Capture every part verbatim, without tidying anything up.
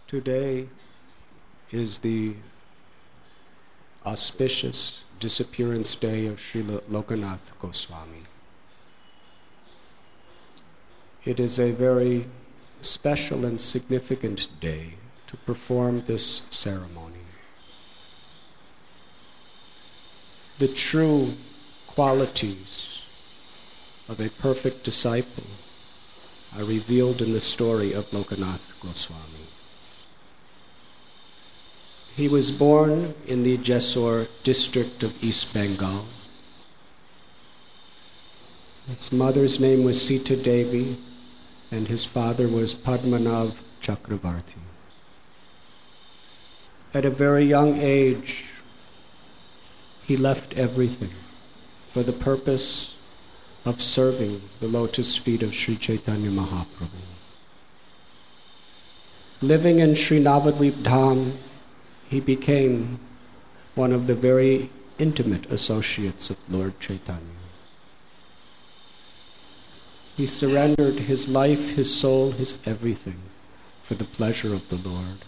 Today is the auspicious disappearance day of Srila Lokanath Goswami. It is a very special and significant day to perform this ceremony. The true qualities of a perfect disciple are revealed in the story of Lokanath Goswami. He was born in the Jessore district of East Bengal. His mother's name was Sita Devi, and his father was Padmanabh Chakravarti. At a very young age, he left everything for the purpose of serving the lotus feet of Sri Chaitanya Mahaprabhu. Living in Sri Navadvip Dham, he became one of the very intimate associates of Lord Chaitanya. He surrendered his life, his soul, his everything for the pleasure of the Lord.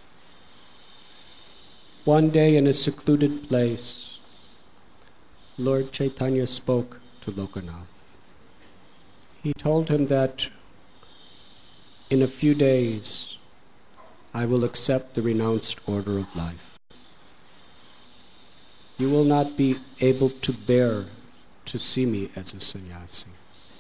One day in a secluded place, Lord Chaitanya spoke to Lokanath. He told him that in a few days, I will accept the renounced order of life. You will not be able to bear to see me as a sannyasi.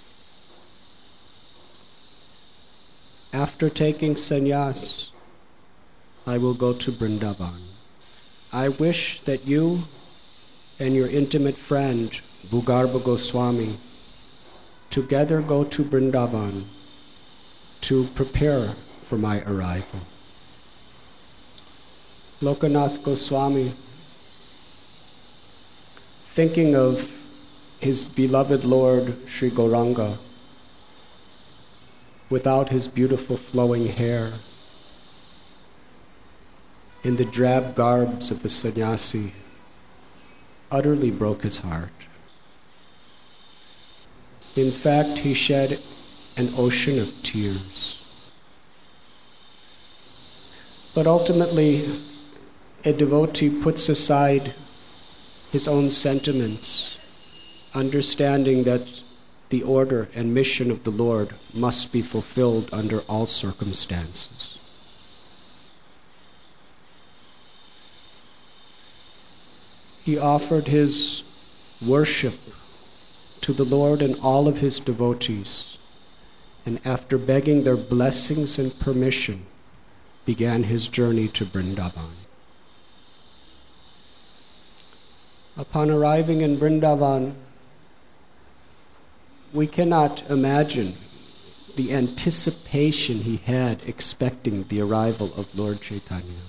After taking sannyas, I will go to Vrindavan. I wish that you and your intimate friend, Bhugarbha Goswami, together go to Vrindavan to prepare for my arrival. Lokanath Goswami, thinking of his beloved Lord Sri Gauranga, without his beautiful flowing hair, in the drab garbs of a sannyasi, utterly broke his heart. In fact, he shed an ocean of tears. But ultimately, a devotee puts aside his own sentiments, understanding that the order and mission of the Lord must be fulfilled under all circumstances. He offered his worship to the Lord and all of his devotees, and after begging their blessings and permission, began his journey to Vrindavan. Upon arriving in Vrindavan, we cannot imagine the anticipation he had expecting the arrival of Lord Chaitanya.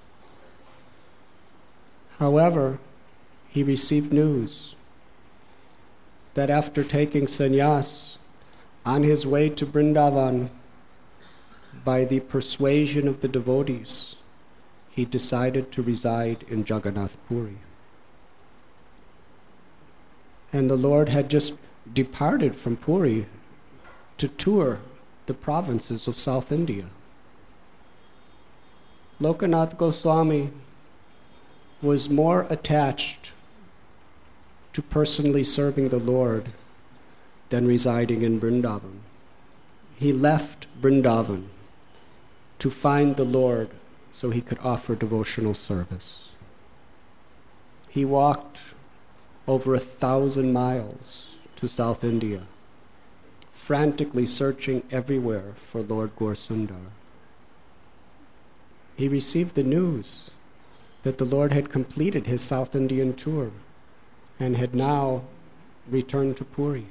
However, he received news that after taking sannyas, on his way to Vrindavan, by the persuasion of the devotees, he decided to reside in Jagannath Puri. And the Lord had just departed from Puri to tour the provinces of South India. Lokanath Goswami was more attached to personally serving the Lord than residing in Vrindavan. He left Vrindavan to find the Lord so he could offer devotional service. He walked over a thousand miles to South India, frantically searching everywhere for Lord Gaur-Sundar. He received the news that the Lord had completed his South Indian tour and had now returned to Puri.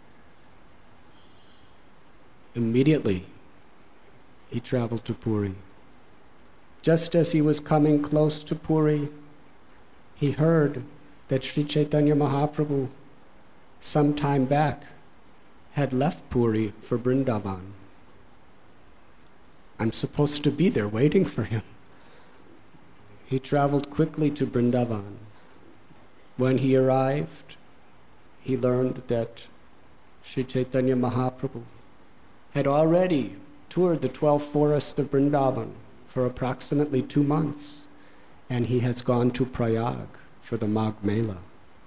Immediately, he traveled to Puri. Just as he was coming close to Puri, he heard that Sri Chaitanya Mahaprabhu some time back had left Puri for Vrindavan. I'm supposed to be there waiting for him. He traveled quickly to Vrindavan. When he arrived, he learned that Sri Chaitanya Mahaprabhu had already toured the twelve forests of Vrindavan for approximately two months, and he has gone to Prayag for the Magh Mela.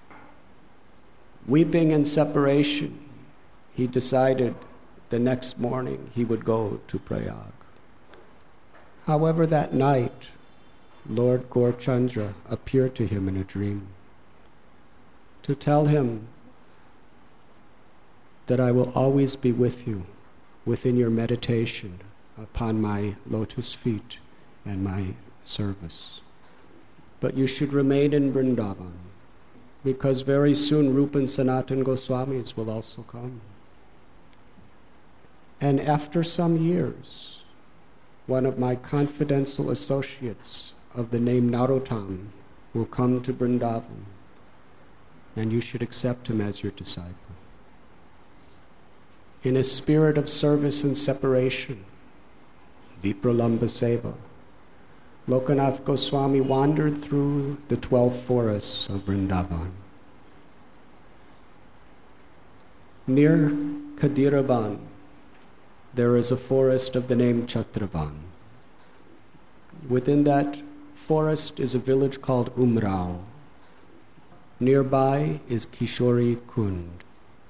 Weeping in separation, he decided the next morning he would go to Prayag. However, that night, Lord Gaurchandra appeared to him in a dream to tell him that I will always be with you within your meditation upon my lotus feet and my service. But you should remain in Vrindavan, because very soon Rupa and Sanatana Goswamis will also come. And after some years, one of my confidential associates of the name Narottam will come to Vrindavan, and you should accept him as your disciple. In a spirit of service and separation, Vipralamba Seva, Lokanath Goswami wandered through the twelve forests of Vrindavan. Near Kadiravan, there is a forest of the name Chatravan. Within that forest is a village called Umrao. Nearby is Kishori Kund.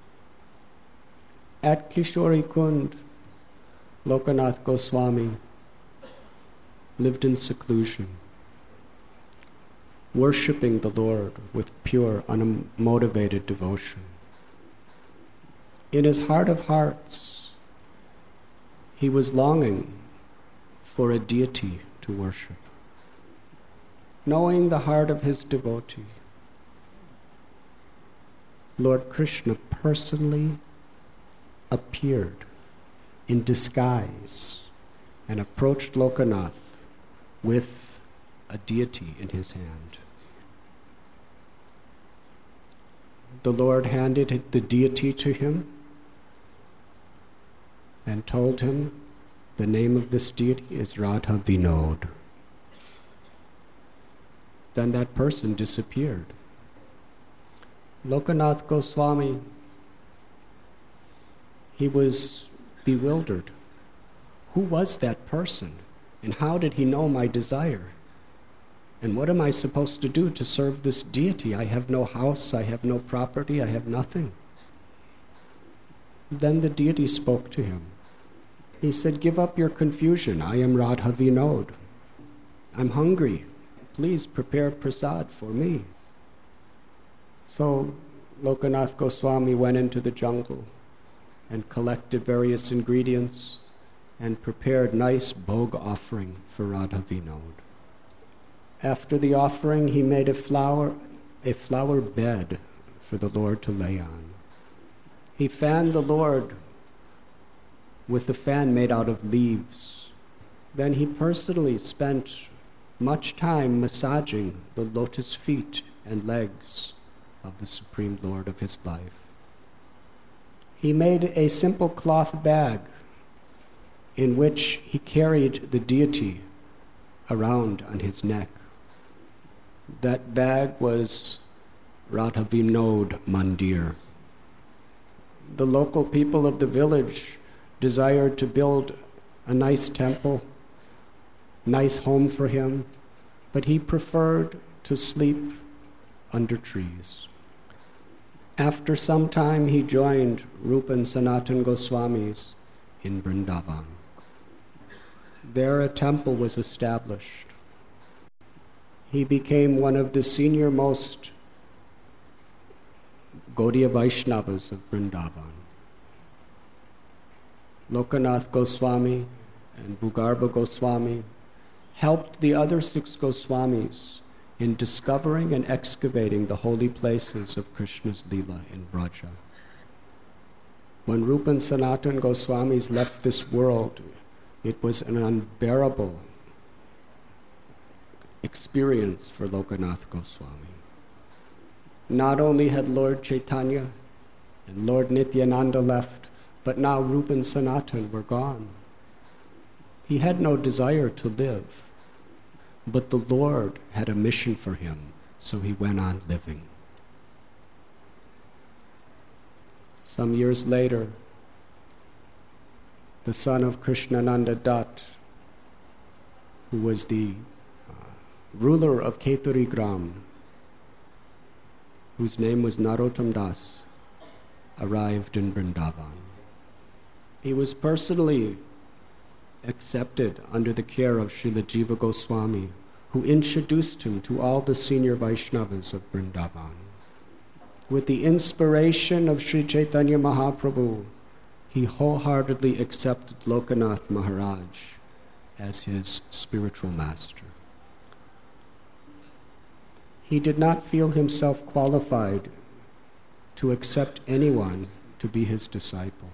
At Kishori Kund, Lokanath Goswami lived in seclusion, worshipping the Lord with pure, unmotivated devotion. In his heart of hearts, he was longing for a deity to worship. Knowing the heart of his devotee, Lord Krishna personally appeared in disguise and approached Lokanath with a deity in his hand. The Lord handed the deity to him and told him the name of this deity is Radha Vinod. Then that person disappeared. Lokanath Goswami, he was bewildered. Who was that person? And how did he know my desire? And what am I supposed to do to serve this deity? I have no house, I have no property, I have nothing. Then the deity spoke to him. He said, give up your confusion. I am Radha Vinod. I'm hungry. Please prepare prasad for me. So Lokanath Goswami went into the jungle and collected various ingredients and prepared nice bhog offering for Radha Vinod. After the offering, he made a flower, a flower bed for the Lord to lay on. He fanned the Lord with a fan made out of leaves. Then he personally spent much time massaging the lotus feet and legs of the Supreme Lord of his life. He made a simple cloth bag in which he carried the deity around on his neck. That bag was Radha Vinod Mandir. The local people of the village desired to build a nice temple, nice home for him, but he preferred to sleep under trees. After some time, he joined Rupa and Sanatana Goswamis in Vrindavan. There a temple was established. He became one of the senior most Gaudiya Vaishnavas of Vrindavan. Lokanath Goswami and Bhugarbha Goswami helped the other six Goswamis in discovering and excavating the holy places of Krishna's Leela in Braja. When Rupa and Sanatana Goswamis left this world, it was an unbearable experience for Lokanath Goswami. Not only had Lord Chaitanya and Lord Nityananda left, but now Rupa and Sanatana were gone. He had no desire to live, but the Lord had a mission for him, so he went on living. Some years later, the son of Krishnananda Dutt who was the uh, ruler of Keturi Gram, whose name was Narottam Das, arrived in Vrindavan. He was personally accepted under the care of Srila Jiva Goswami, who introduced him to all the senior Vaishnavas of Vrindavan. With the inspiration of Sri Chaitanya Mahaprabhu, he wholeheartedly accepted Lokanath Maharaj as his spiritual master. He did not feel himself qualified to accept anyone to be his disciple.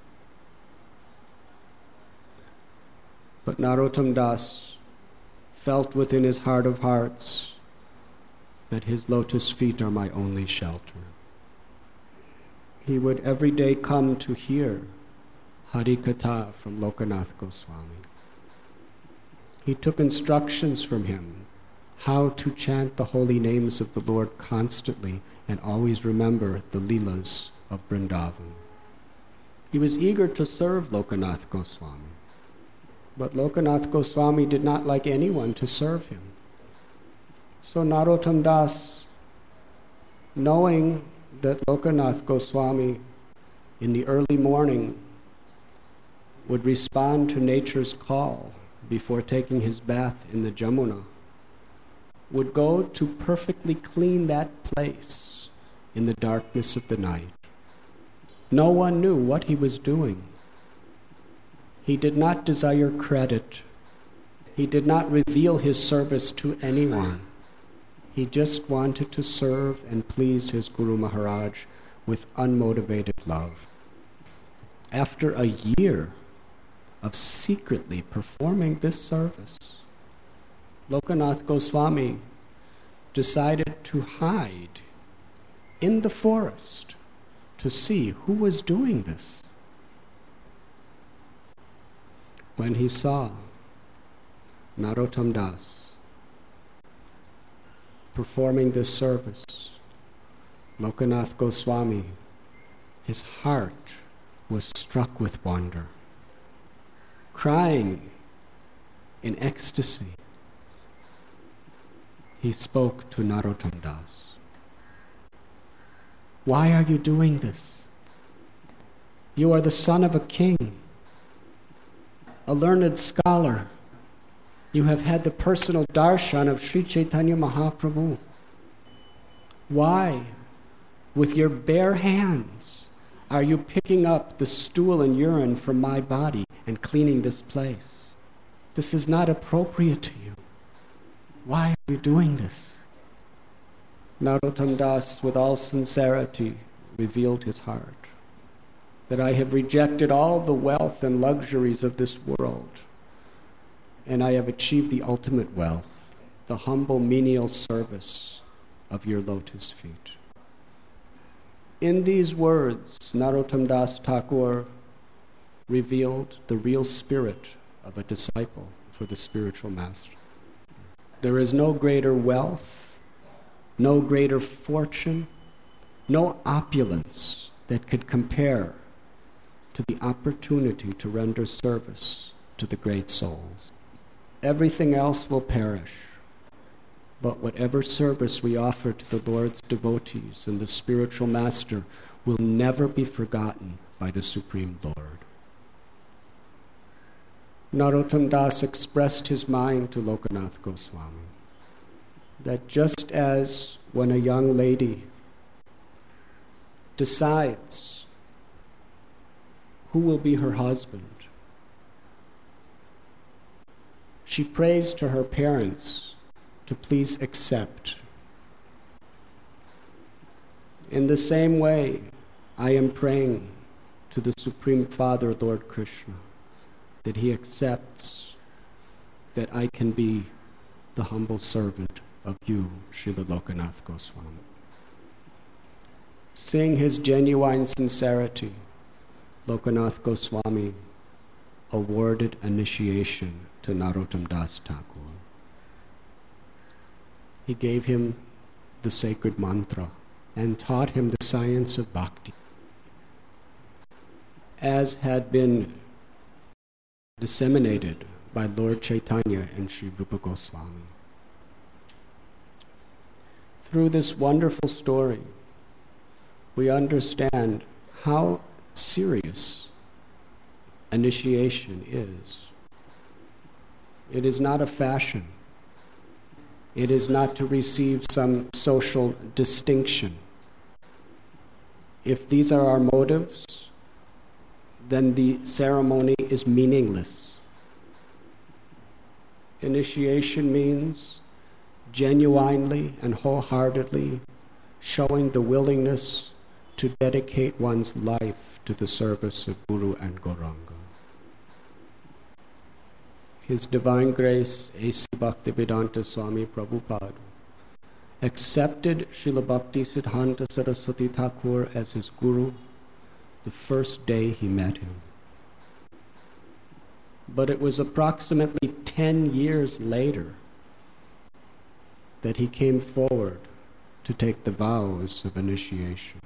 But Narottam Das felt within his heart of hearts that his lotus feet are my only shelter. He would every day come to hear Hari Katha from Lokanath Goswami. He took instructions from him how to chant the holy names of the Lord constantly and always remember the Leelas of Vrindavan. He was eager to serve Lokanath Goswami, but Lokanath Goswami did not like anyone to serve him. So Narottam Das, knowing that Lokanath Goswami in the early morning would respond to nature's call before taking his bath in the Jamuna, would go to perfectly clean that place in the darkness of the night. No one knew what he was doing. He did not desire credit. He did not reveal his service to anyone. He just wanted to serve and please his Guru Maharaj with unmotivated love. After a year of secretly performing this service, Lokanath Goswami decided to hide in the forest to see who was doing this. When he saw Narottam Das performing this service, Lokanath Goswami, his heart was struck with wonder. Crying in ecstasy, he spoke to Narottam Das. Why are you doing this? You are the son of a king, a learned scholar. You have had the personal darshan of Sri Chaitanya Mahaprabhu. Why, with your bare hands, are you picking up the stool and urine from my body and cleaning this place? This is not appropriate to you. Why are you doing this? Narottam Das, with all sincerity, revealed his heart, that I have rejected all the wealth and luxuries of this world, and I have achieved the ultimate wealth, the humble menial service of your lotus feet. In these words, Narottam Das Thakur revealed the real spirit of a disciple for the spiritual master. There is no greater wealth, no greater fortune, no opulence that could compare to the opportunity to render service to the great souls. Everything else will perish, but whatever service we offer to the Lord's devotees and the spiritual master will never be forgotten by the Supreme Lord. Narottam Das expressed his mind to Lokanath Goswami that just as when a young lady decides who will be her husband, she prays to her parents to please accept. In the same way, I am praying to the Supreme Father, Lord Krishna, that he accepts that I can be the humble servant of you, Srila Lokanath Goswami. Seeing his genuine sincerity, Lokanath Goswami awarded initiation to Narottam Das Thakur. He gave him the sacred mantra and taught him the science of bhakti, as had been disseminated by Lord Chaitanya and Sri Rupa Goswami. Through this wonderful story, we understand how serious initiation is. It is not a fashion. It is not to receive some social distinction. If these are our motives, then the ceremony is meaningless. Initiation means genuinely and wholeheartedly showing the willingness to dedicate one's life to the service of Guru and Gauranga. His Divine Grace, A C Bhaktivedanta Swami Prabhupada, accepted Srila Bhakti Siddhanta Saraswati Thakur as his Guru the first day he met him. But it was approximately ten years later that he came forward to take the vows of initiation.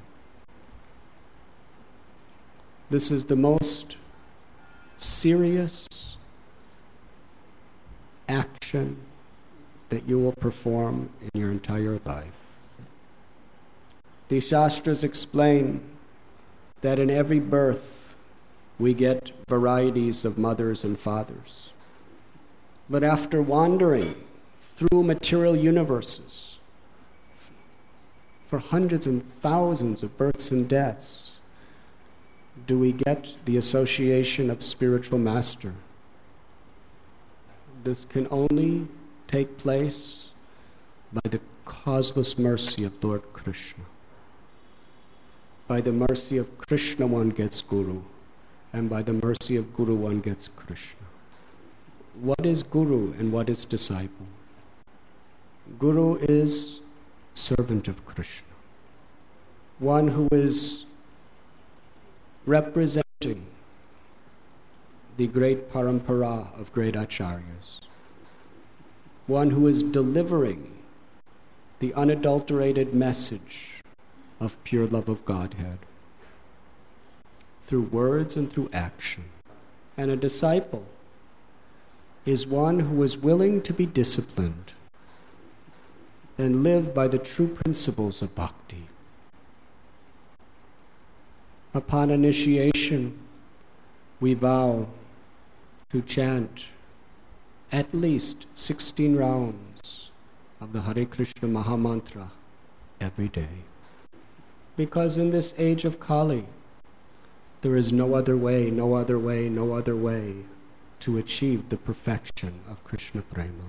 This is the most serious action that you will perform in your entire life. The Shastras explain that in every birth we get varieties of mothers and fathers. But after wandering through material universes for hundreds and thousands of births and deaths, do we get the association of spiritual master. This can only take place by the causeless mercy of Lord Krishna. By the mercy of Krishna one gets Guru, and by the mercy of Guru one gets Krishna. What is Guru and what is disciple? Guru is servant of Krishna, one who is representing the great parampara of great acharyas, one who is delivering the unadulterated message of pure love of Godhead through words and through action. And a disciple is one who is willing to be disciplined and live by the true principles of bhakti. Upon initiation, we vow to chant at least sixteen rounds of the Hare Krishna Mahamantra every day. Because in this age of Kali, there is no other way, no other way, no other way to achieve the perfection of Krishna Prema.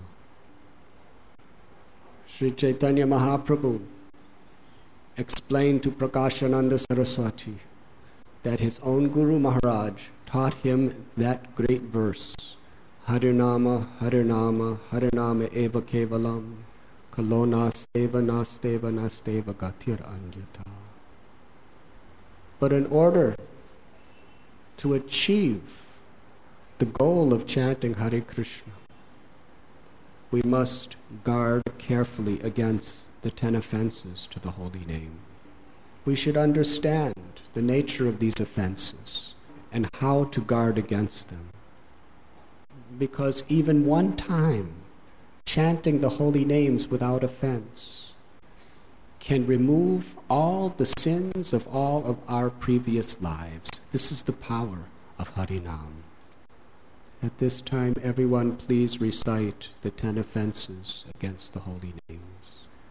Sri Chaitanya Mahaprabhu explained to Prakashananda Saraswati that his own Guru Maharaj taught him that great verse, Harinama, Harinama, Harinama eva kevalam, kalo nasteva, nasteva, nasteva gatir anyata. But in order to achieve the goal of chanting Hare Krishna, we must guard carefully against the ten offenses to the holy name. We should understand the nature of these offenses and how to guard against them. Because even one time, chanting the holy names without offense can remove all the sins of all of our previous lives. This is the power of Harinam. At this time, everyone please recite the ten offenses against the holy names.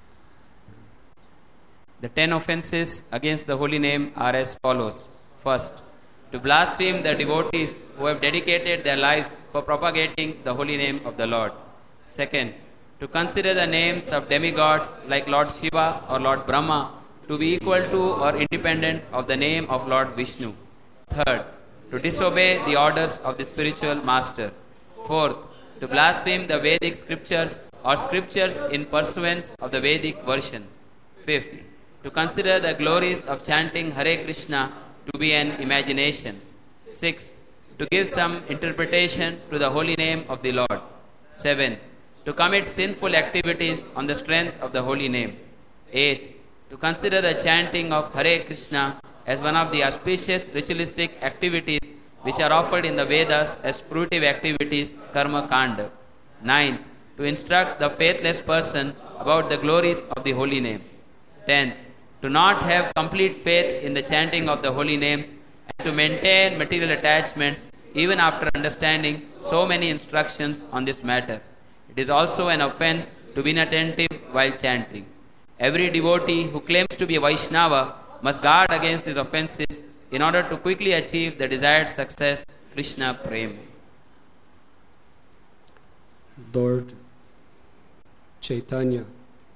The ten offenses against the holy name are as follows. First, to blaspheme the devotees who have dedicated their lives for propagating the holy name of the Lord. Second, to consider the names of demigods like Lord Shiva or Lord Brahma to be equal to or independent of the name of Lord Vishnu. Third, to disobey the orders of the spiritual master. Fourth, to blaspheme the Vedic scriptures or scriptures in pursuance of the Vedic version. Fifth, to consider the glories of chanting Hare Krishna to be an imagination. Sixth, to give some interpretation to the holy name of the Lord. Seventh, to commit sinful activities on the strength of the holy name. Eighth, to consider the chanting of Hare Krishna as one of the auspicious ritualistic activities which are offered in the Vedas as fruitive activities, karma kanda. Ninth, to instruct the faithless person about the glories of the holy name. Tenth, to not have complete faith in the chanting of the holy names and to maintain material attachments even after understanding so many instructions on this matter. It is also an offense to be inattentive while chanting. Every devotee who claims to be a Vaishnava must guard against these offenses in order to quickly achieve the desired success, Krishna Prema. Lord Chaitanya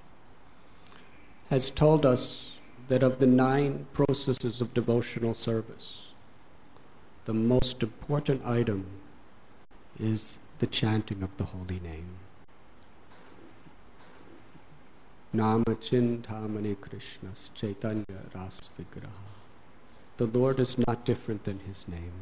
has told us that of the nine processes of devotional service, the most important item is the chanting of the holy name. Nama Chintamani Krishnas Chaitanya Ras Vigraha. The Lord is not different than his name.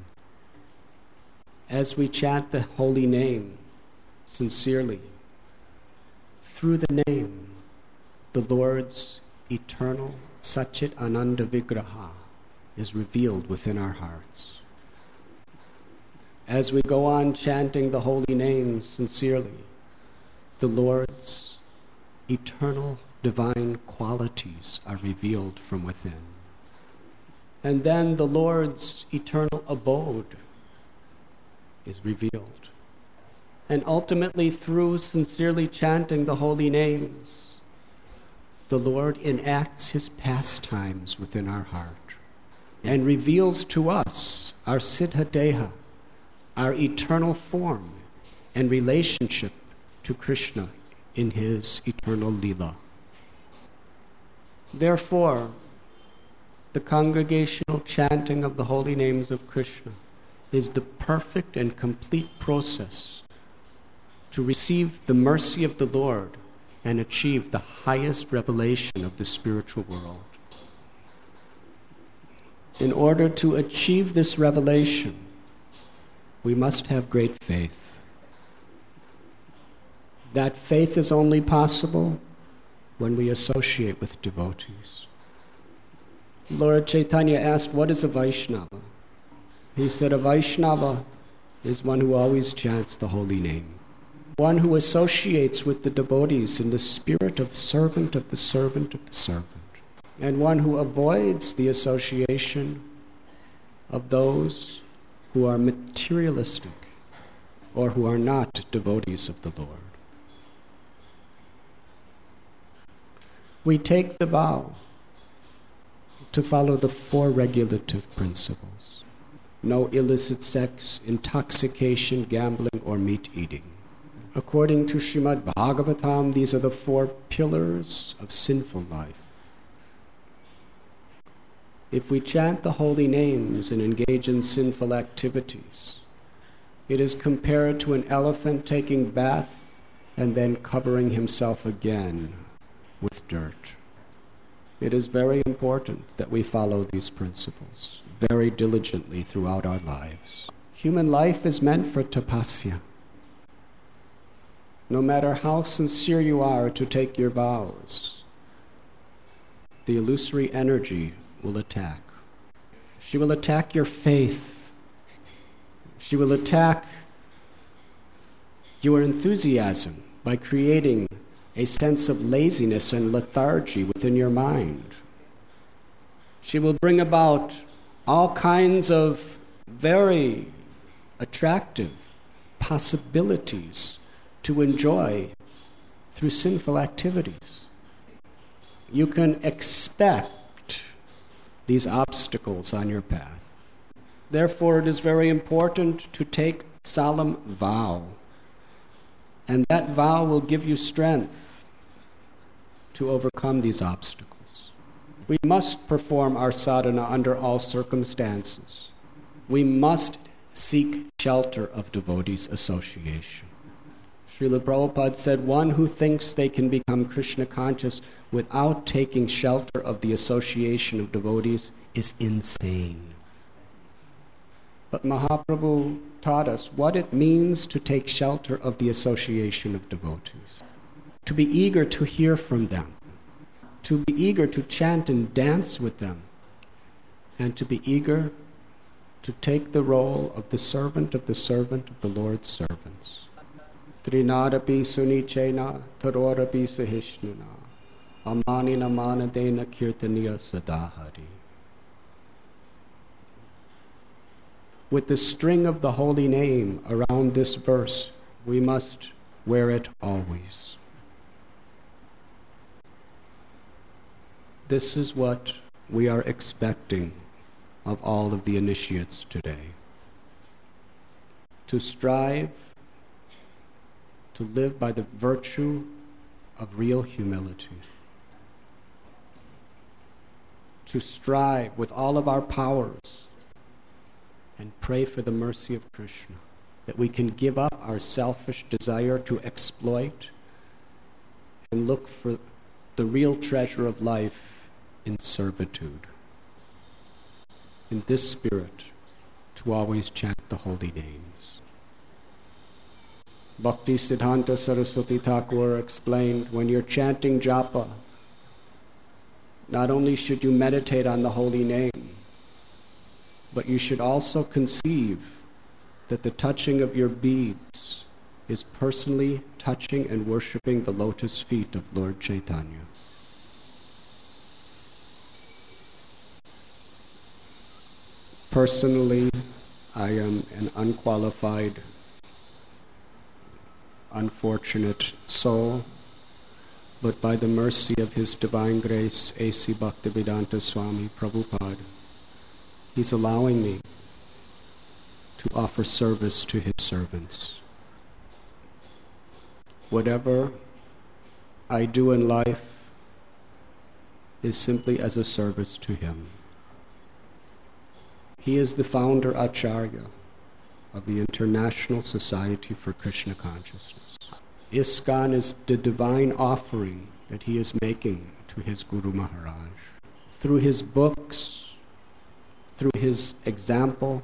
As we chant the holy name sincerely, through the name, the Lord's eternal Satchit Ananda Vigraha is revealed within our hearts. As we go on chanting the holy name sincerely, the Lord's eternal divine qualities are revealed from within. And then the Lord's eternal abode is revealed. And ultimately, through sincerely chanting the holy names, the Lord enacts his pastimes within our heart and reveals to us our Siddha Deha, our eternal form and relationship to Krishna in his eternal Leela. Therefore, the congregational chanting of the holy names of Krishna is the perfect and complete process to receive the mercy of the Lord and achieve the highest revelation of the spiritual world. In order to achieve this revelation, we must have great faith. That faith is only possible when we associate with devotees. Lord Chaitanya asked, what is a Vaishnava? He said, a Vaishnava is one who always chants the holy name, one who associates with the devotees in the spirit of servant of the servant of the servant, and one who avoids the association of those who are materialistic or who are not devotees of the Lord. We take the vow to follow the four regulative principles: no illicit sex, intoxication, gambling, or meat eating. According to Srimad Bhagavatam, these are the four pillars of sinful life. If we chant the holy names and engage in sinful activities, it is compared to an elephant taking bath and then covering himself again with dirt. It is very important that we follow these principles very diligently throughout our lives. Human life is meant for tapasya. No matter how sincere you are to take your vows, the illusory energy will attack. She will attack your faith. She will attack your enthusiasm by creating a sense of laziness and lethargy within your mind. She will bring about all kinds of very attractive possibilities to enjoy through sinful activities. You can expect these obstacles on your path. Therefore, it is very important to take solemn vow, and that vow will give you strength to overcome these obstacles. We must perform our sadhana under all circumstances. We must seek shelter of devotees' association. Srila Prabhupada said, one who thinks they can become Krishna conscious without taking shelter of the association of devotees is insane. But Mahaprabhu taught us what it means to take shelter of the association of devotees, to be eager to hear from them, to be eager to chant and dance with them, and to be eager to take the role of the servant of the servant of the Lord's servants. Trinadapi sunichena tarorapi sahishnuna amanina manadena kirtaniya sadahari. With the string of the holy name around this verse, we must wear it always. This is what we are expecting of all of the initiates today. To strive to live by the virtue of real humility. To strive with all of our powers and pray for the mercy of Krishna, that we can give up our selfish desire to exploit and look for the real treasure of life in servitude. In this spirit, to always chant the holy names. Bhakti Siddhanta Saraswati Thakur explained, when you're chanting japa, not only should you meditate on the holy name, but you should also conceive that the touching of your beads is personally touching and worshiping the lotus feet of Lord Chaitanya. Personally, I am an unqualified, unfortunate soul, but by the mercy of His Divine Grace, A C Bhaktivedanta Swami Prabhupada, He's allowing me to offer service to His servants. Whatever I do in life is simply as a service to Him. He is the founder Acharya of the International Society for Krishna Consciousness. ISKCON is the divine offering that he is making to his Guru Maharaj. Through his books, through his example,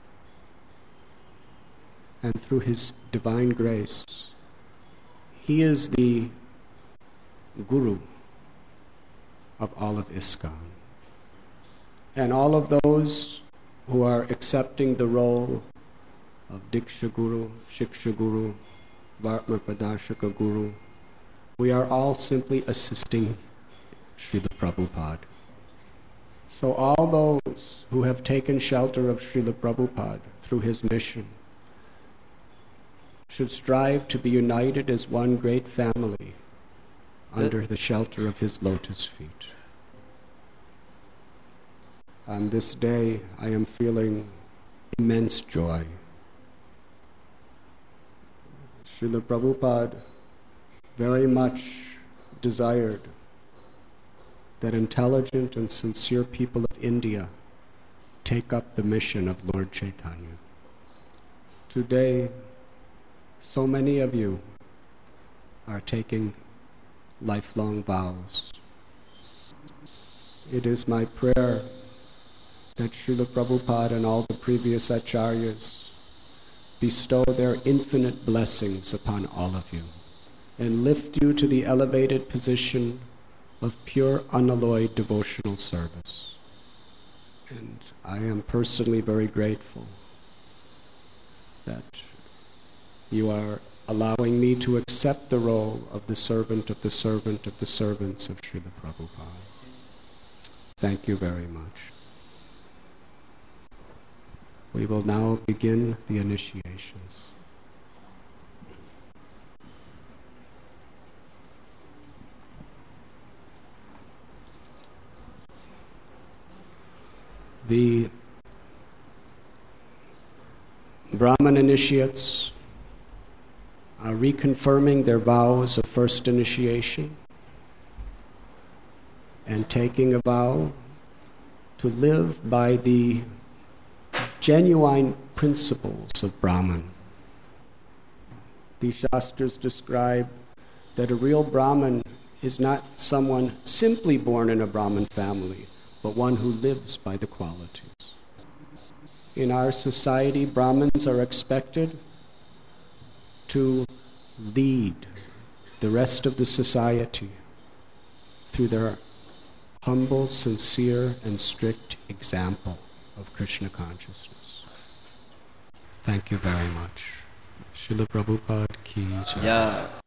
and through his divine grace, he is the Guru of all of ISKCON. And all of those who are accepting the role of Diksha Guru, Shiksha Guru, Vartma Pradashaka Guru, we are all simply assisting Srila Prabhupada. So all those who have taken shelter of Srila Prabhupada through his mission should strive to be united as one great family under the shelter of his lotus feet. On this day, I am feeling immense joy. Srila Prabhupada very much desired that intelligent and sincere people of India take up the mission of Lord Chaitanya. Today, so many of you are taking lifelong vows. It is my prayer that Srila Prabhupada and all the previous acharyas bestow their infinite blessings upon all of you and lift you to the elevated position of pure, unalloyed devotional service. And I am personally very grateful that you are allowing me to accept the role of the servant of the servant of the servants of Srila Prabhupada. Thank you very much. We will now begin the initiations. The Brahman initiates are reconfirming their vows of first initiation and taking a vow to live by the genuine principles of Brahman. These Shastras describe that a real Brahman is not someone simply born in a Brahman family, but one who lives by the qualities. In our society, Brahmins are expected to lead the rest of the society through their humble, sincere, and strict example of Krishna consciousness. Thank you very much. Srila Prabhupada ki jai. Yeah.